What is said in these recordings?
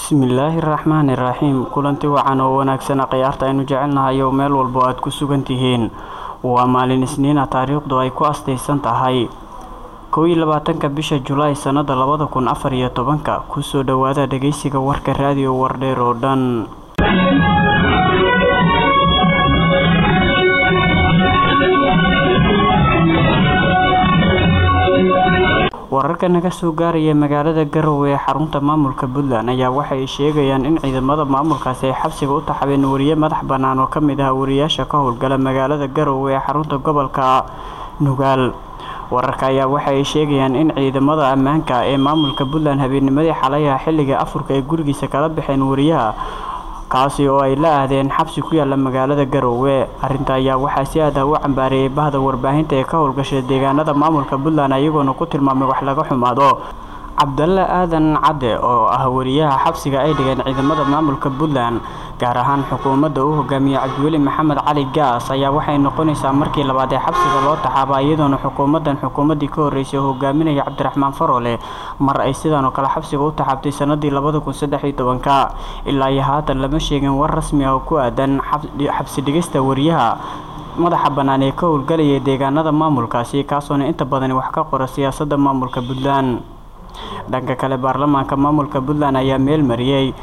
Bismillahirrahmanirrahiim. Kulanti wacan oo wanaagsan qiyaarta aynu jecelnahay oo meel walba aad ku sugan tihiin. Waa maalin Isniin ah, taariikhdu ay ku astaysan tahay 21-ka bisha Julaay sanada 2014. Ku soo dhawaada dhageysiga warka raadiyo Wardheer oo dhan. Wararka naga soo gaaraya magaalada Garowe ee xarunta maamulka Puntland ayaa waxay sheegayaan in ciidamada maamulkaasi ay xabsiga u taxabeen wariye madax banaan oo kamid ah wariyaasha ka howlgala magaalada Garowe ee xarunta gobolka Nugaal. Wararka ayaa waxay sheegayaan in ciidamada ammaanka ee maamulka Puntland habeennimadii xalay xilliga afurka ay gurigiisa kala baxeen wariyaha kaasi oo ay la aadeen xabsi ku yaala magaalada Garowe. Arrinta ayaa waxaa si aad ah u cambaareeyay bahda warbaahinta ee ka howlgashay deegaanada maamulka Puntland ayagoona ku tilmaamay wax laga xumaado. Cabdalle Aadan Cadde oo ah wariyaha xabsiga ay dhigeen ciidamada maamulka Puntland gaar ahaan xukuumadda uu hogaamiyo Cabdiweli Maxamed Cali Gaas ayaa waxay noqonaysaa markii labaad ee xabsiga loo taxaabay iyadoona xukuumadii ka horeysay hogaaminaya Cabdiraxmaan Farole mar ay sidaan oo kale xabsiga u taxaabtay sanadii 2013 ilaa iyo haatan lama sheegin war rasmi ah oo ku aadan xabsi dhigista wariyaha madaxa banaan ee ka howlgalaya deegaanada maamulkaasi kaasoona inta badan wax ka qora siyaasadda maamulka Puntland. Dhanka kale baarlamaanka maamulka Puntland ayaa meel mariyay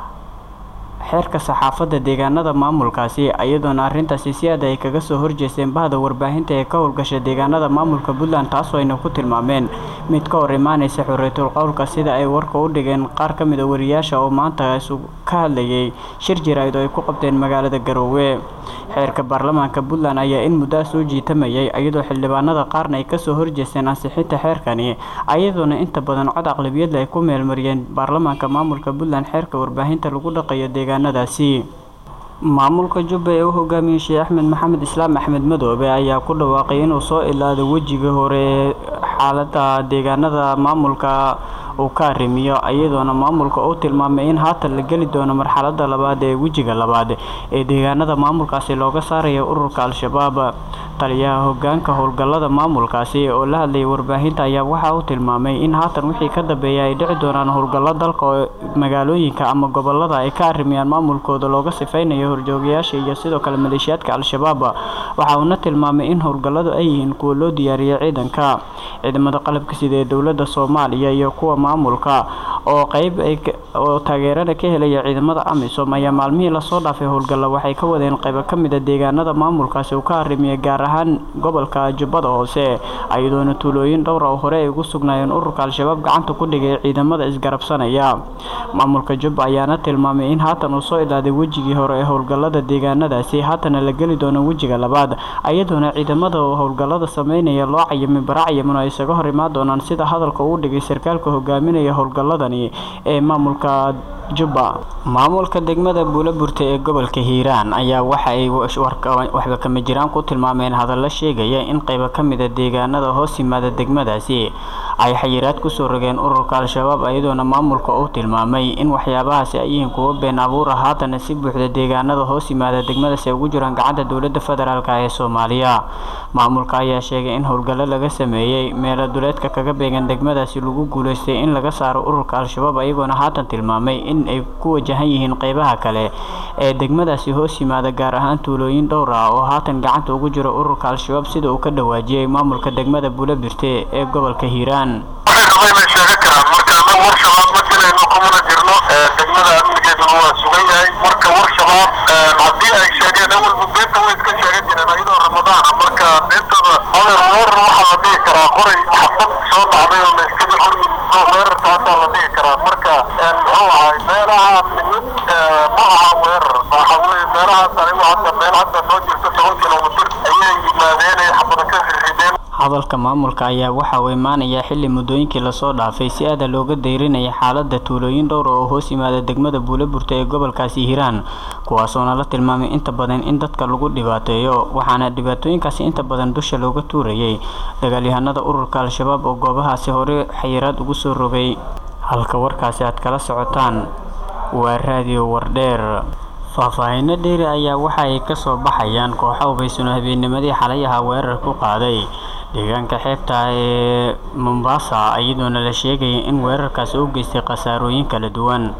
xeerka saxaafadda deegaanada maamulkaasi iyadoona arrintaasi si aad ay kaga soo horjeesteen bahda warbaahinta ee ka howlgashay deegaanada maamulka Puntland taasoo ayna ku tilmaameen mid ka hor imaanaysa xorriyatul qowlka sida ay warka u dhigeen qaar ka mid ah wariyaasha oo maanta ka hadlayay shir jiraa'id oo ay ku qabteen magaalada Garowe. Xeerka baarlamaanka Puntland ayaa in muddo soo jiitamayay iyadoo xildhibaanada qaarna ay ka soo horjeesteen ansixinta xeerkani iyadoona inta badan cod aqlabiyad ay ku meel mariyeen baarlamaanka maamulka Puntland xeerka warbaahinta lagu dhaqayo deegaanadaasi. Maamulka Jubba ee uu hogaamiyo Sheekh Axmed Maxamed Islaam Axmed Madoobe ayaa ku dhawaaqay inuu soo ilaado wajiga hore ee xaaladda deegaanada maamulka uu ka arrimiyo iyadoona maamulka uu tilmaamay in haatan la geli doono marxaladda labaad ee wajiga labaad ee deegaanada maamulkaasi looga saarayo ururka Al-Shabaab. Taliyaha hoggaanka howlgallada maamulkaasi oo la hadlayay warbaahinta ayaa waxa uu tilmaamay in haatan wixii ka dambeeya ay dhici doonaan howlgallo dalka oo magaalooyinka ama gobollada ay ka arrimiyaan maamulkooda looga sifeynayo horjoogayaasha iyo sidoo kale maleeshiyaadka Al-Shabaab. Waxa uuna tilmaamay in howlgalladu ay yihiin kuwa loo diyaariyay ciidamada qalabka sida ee dowladda Soomaaliya iyo kuwa maamulka oo taageerada ka helaya ciidamada AMISOM ayaa maalmihii la soo dhaafay howlgallo waxay ka wadeen qaybo ka mid ah deegaanada maamulkaasi uu ka arrimiyay gaar ahaan gobolka Jubbada Hoose iyadoona tuulooyin dhowr ah oo hore ay ugu sugnaayeen ururka Al-Shabaab gacanta ku dhigay ciidamada isgarabsanaya. Maamulka Jubba ayaana tilmaamay in haatan uu soo ilaaday wajigii hore ee howlgallada deegaanadaasi haatan la geli doono wajiga labaad iyadoona ciidamada howlgallada sameynaya loo cayimay baraacayaman ay isaga hor imaan doonaan sida hadalka uu dhigay sarkaalka hogaaminaya howlgalladani ee maamulka Jubba. Maamulka degmada Buulaburte ee gobolka Hiiraan ayaa waxa ay waxba kama jiraan ku tilmaameen hadallo sheegaya in qaybo ka mid ah deegaanada hoos yimaada degmadaasi ay xayiraad ku soo rogeen ururka Al-Shabaab iyadoona maamulka uu tilmaamay in waxyaabahaasi ay yihiin kuwo been abuur ah haatan si buuxda deegaanada hoos yimaada degmadaasi ugu jiraan gacanta dowladda federaalka ee Soomaaliya. Maamulka ayaa sheegay in howlgallo laga sameeyay meelo duleedka kaga beegan degmadaasi lagu guuleystay in laga saaro ururka Al-Shabaab iyagoona haatan tilmaamay in ay ku wajahan yihiin qaybaha kale ee degmadaasi hoos yimaada gaar ahaan tuulooyin dhowr ah oo haatan gacanta ugu jira ururka Al-Shabaab sida uu ka dhawaajiyay maamulka degmada Buulaburte ee gobolka Hiiraan. Hadalka maamulka ayaa waxa uu imaanaya xilli muddooyinkii la soo dhaafay si aad looga dayrinayay xaaladda tuulooyin dhowr oo hoos yimaada degmada Buulaburte ee gobolkaasi Hiiraan kuwaasoo la tilmaamay inta badan in dadka lagu dhibaateeyo waxaana dhibaatooyinkaasi inta badan dusha looga tuurayay dagaalyahanada ururka Al-Shabaab oo goobahaasi hore xayiraad ugu soo rogay. Halka warkaasi aad kala socotaan waa raadiyo Wardheer. Faahfaahinno dheeri ayaa waxa ay ka soo baxayaan kooxo hubaysan habeennimadii xalay weerar ku qaaday deegaanka xeebta ee Mombasa iyadoona la sheegay in weerarkaas uu geystay khasaarooyin kala duwan.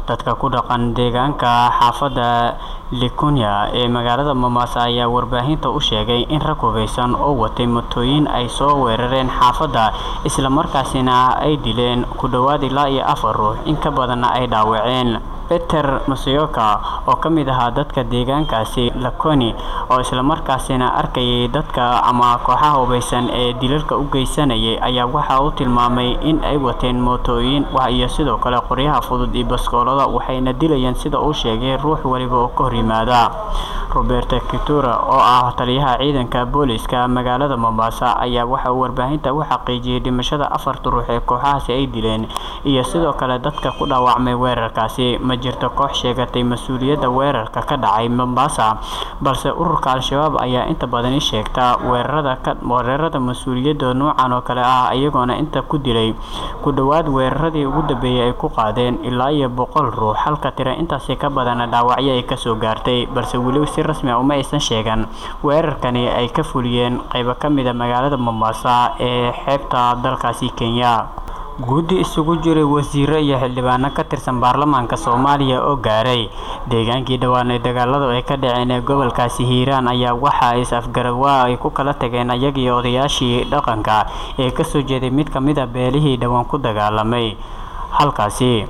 dadka ku dhaqan deegaanka xaafadda Likunya ee magaalada Mombasa ayaa warbaahinta u sheegay in rag hubeysan oo watay mootooyin ay soo weerareen xaafadda isla markaasina ay dileen ku dhawaad ilaa 4 ruux in ka badanna ay dhaawaceen. Peter Musyoka oo ka mid ahaa dadka deegaankaasi Likoni oo isla markaasina arkayay dadka ama kooxaha hubeysan ee dilalka u geysanayay ayaa waxa uu tilmaamay in ay wateen mootooyin iyo sidoo kale qoryaha fudud iyo baskoolada waxayna dilayeen sida uu sheegay ruux waliba oo ka hor yimaada. Roberto Kitura oo ah taliyaha ciidanka booliska magaalada Mombasa ayaa waxa uu warbaahinta u xaqiijiyay dhimashada 4 ruux ee kooxahaasi ay dileen iyo sidoo kale dadka ku dhaawacmay weerarkaasi. Ma jirto koox sheegatay mas'uuliyadda weerarka ka dhacay Mombasa balse ururka Al-Shabaab ayaa inta badan sheegta weerarada mas'uuliyadda noocan oo kale ah ayagoona inta ku dilay ku dhawaad weeraradii ugu dambeeyay ay ku qaadeen ilaa 100 ruux halka tiro intaas ka badan dhaawacyo ay ka soo gaartay balse wali si rasmi ah uma aysan sheegan weerarkani ay ka fuliyeen qayb ka mid ah magaalada Mombasa ee xeebta dalkaasi Kenya. Guddi isugu jiray wasiiro iyo xildhibaano ka tirsan baarlamaanka Soomaaliya oo gaaray deegaankii dhawaan ee dagaaladu ay ka dhaceen ee gobolkaasi Hiiraan ayaa waxa ay afgarawaa ay ku kala tageen ayagii odayaashii dhaqanka ee ka soo jeeday mid ka mid ah beelihii dhawaan ku dagaalamay halkaasi.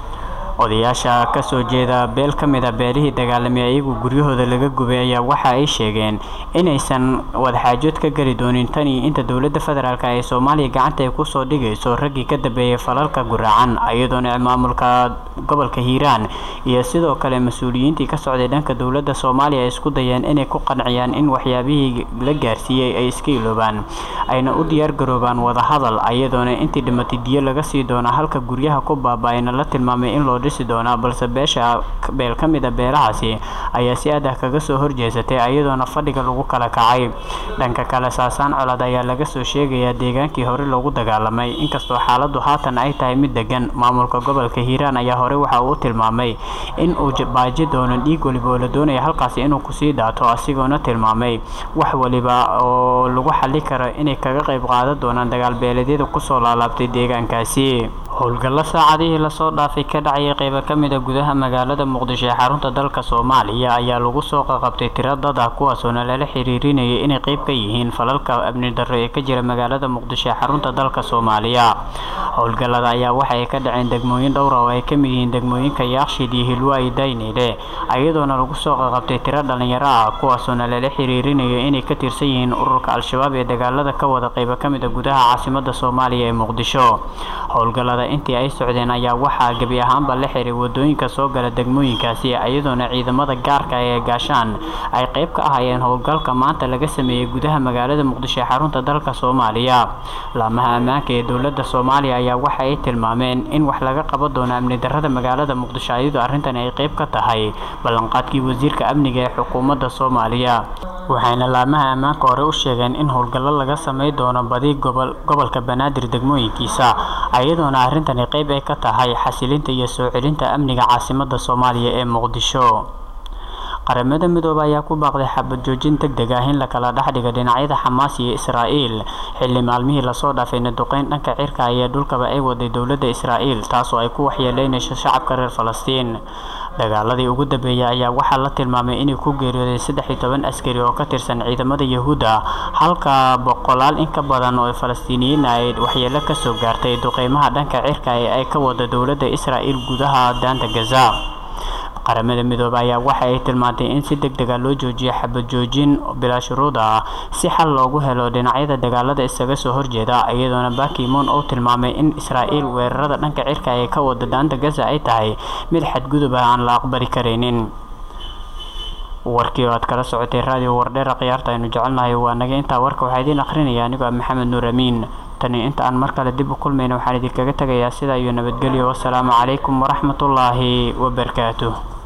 odayaasha ka soo jeeda beel ka mid ah beelihii dagaalamay ayagu guryahooda laga gubay ayaa waxa ay sheegeen inaysan wadaxaajood ka gali doonin tani inta dowladda federaalka ee Soomaaliya gacanta ay ku soo dhigayso raggii ka dambeeyay falalka guraacan ayadoona maamulka gobolka Hiiraan iyo sidoo kale mas'uuliyiintii ka socday dhanka dowladda Soomaaliya ay isku dayeen inay ku qanciyaan in waxyaabihii la gaarsiiyay ay iska iloobaan ayna u diyaar garoobaan wada hadal ayadoona intii dhimatay diyo laga sii doona halka guryaha ku baabaayna la tilmaamay in loo doona balse beesha beel ka mid ah beelahaasi ayaa si aad ah kaga soo horjeesatay ayadoona fadhiga lagu kala kacay. Dhanka kale saasaan colaad ayaa laga soo sheegayaa deegaankii hore loogu dagaalamay inkastoo xaaladdu haatan ay tahay mid degan. Maamulka gobolka Hiiraan ayaa hore waxa uu tilmaamay in uu baaji doono dhiig waliba oo la doonayo halkaasi inuu ku sii daato asigoona tilmaamay wax waliba oo lagu xalli karo inay kaga qayb qaadan doonaan dagaal beeleedyada ku soo laalaabtay deegaankaasi. howlgalla saacadihii la soo dhaafay ka dhacay qayb ka mid ah gudaha magaalada Muqdisho ee xarunta dalka Soomaaliya ayaa lagu soo qabtay tiro dad ah kuwaas oo la xiriirinayay inay qayb ka yihiin falalka amni darro ee ka jira magaalada Muqdisho ee xarunta dalka Soomaaliya. howlgallada ayaa waxa ay ka dhaceen degmooyin dhowr ah oo ay ka mid yihiin degmooyinka Yaaqshiid iyo Hilwa iyo Daynile ayadoona lagu soo qabtay tiro dhalinyaro ah kuwaas oo la xiriirinayay inay ka tirsan yihiin ururka Al-Shabaab ee dagaalada ka wada qayb ka mid ah gudaha caasimadda Soomaaliya ee Muqdisho. howlgallada intii ay socdeen ayaa waxa gabi ahaanba la xiray wadooyinka soo gala degmooyinkaasi ayadoona ciidamada gaarka ee gaashaan ay qayb ka ahaayeen howlgalka maanta laga sameeyay gudaha magaalada Muqdisho ee xarunta dalka Soomaaliya. laamaha ammaanka ee dowladda Soomaaliya ayaa waxa ay tilmaameen in wax laga qaban doono amni darrada magaalada Muqdisho iyadoo arrintan ay qayb ka tahay ballanqaadkii wasiirka amniga ee xukuumadda Soomaaliya. waxayna laamaha ammaanka hore u sheegeen in howlgallo laga sameey doono badi gobolka Banaadir degmooyinkiisa ayadoona arrintan qayb ay ka tahay xasilinta iyo soo celinta amniga caasimadda Soomaaliya ee Muqdisho. qaramada midoobay ayaa ku baaqday xabad joojin degdeg ah in la kala dhaxdhigo dhinacyada Xamaas iyo Israa'iil xilli maalmihii la soo dhaafay duqeyn dhanka cirka iyo dhulkaba ay waday dowladda Israa'iil taasoo ay ku waxyeeleynayso shacabka reer Falastiin. dagaaladii ugu dambeeyay ayaa waxaa la tilmaamay inay ku geeriyoodeen 13 askari oo ka tirsan ciidamada Yahuuda halka boqolaal in ka badan oo Falastiiniyiin ay waxyeelo ka soo gaartay duqeymaha dhanka cirka ee ay ka wada dowladda Israa'iil gudaha daanta Gaza. qaramada midoobay ayaa waxa ay tilmaantay in si degdeg ah loo joojiyo xabad joojin bilaa shuruud ah si xal loogu helo dhinacyada dagaalada isaga soo horjeeda ayadoona Ban Ki-moon oo tilmaamay in Israa'iil weerarada dhanka cirka ee ka wada daanta Gaza ay tahay mid xadgudub ah aan la aqbali kareynin. warkii oo aad kala socotay radio Wardheer qiyaarta aynu jecelnahay waa naga intaa warka waxaa idin akhrinaya aniga Maxamed Nuur Amiin. tani inta aan mar kale dib u kulmayno waxaan idinkaga tagayaa sida iyo nabadgelyo. wassalaamu calaykum waraxmatullaahi wabarakaatuh.